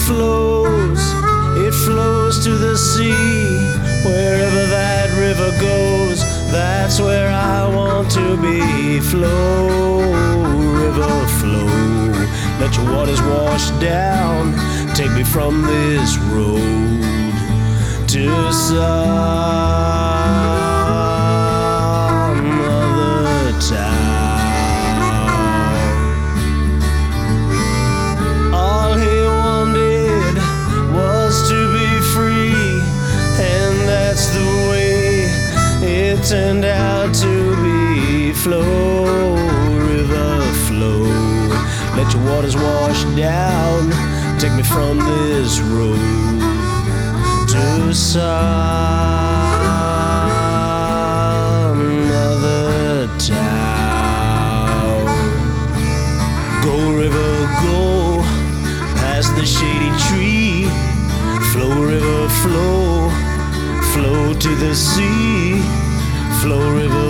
it flows to the sea. Wherever that river goes, that's where I want to be. Flow, river, flow, let your waters wash down. Take me from this road to some other town. All he wanted was to be free, and that's the way it turned out to be. Flow, river, flow, let your waters wash down. Take me from this road to some other town. Go, river, go past the shady tree. Flow, river, flow, flow to the sea. Flow, river,